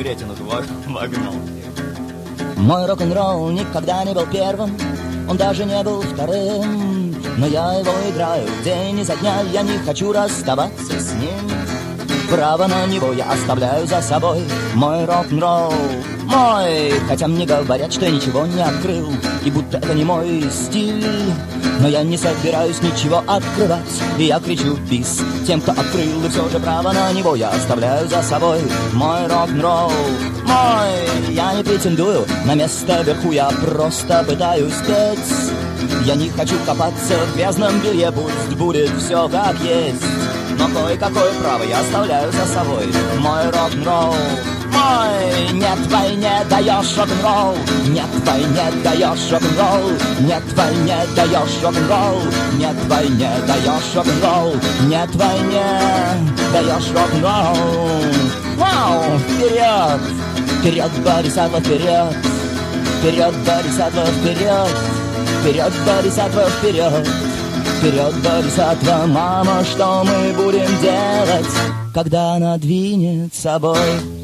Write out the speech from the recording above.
кретин уже вогнал. Мой рок-н-ролл никогда не был первым, он даже не был вторым, но я его играю день изо дня, я не хочу расставаться с ним. Право на него я оставляю за собой. Мой рок-н-ролл мой, хотя мне говорят, что я ничего не открыл, и будто это не мой стиль. Но я не собираюсь ничего открывать, и я кричу бис тем, кто открыл, и все же право на него я оставляю за собой. Мой рок-н-ролл мой, я не претендую на место вверху, я просто пытаюсь петь. Я не хочу копаться в грязном белье, пусть будет все как есть, но кое-какое право я оставляю за собой. Мой рок-н-ролл мой, нет, войне даешь рок-н-ролл, нет, войне даешь рок-н-ролл, нет, войне даешь рок-н-ролл, нет, войне даешь рок-н-ролл, нет, войне даешь рок-н-ролл. Вау, вперед, вперед, Борисатва, вперед, вперед, Борисатва, вперед, вперед, Борисатва, вперед. Вперед, Борисатва, мама, что мы будем делать, когда она двинет собой?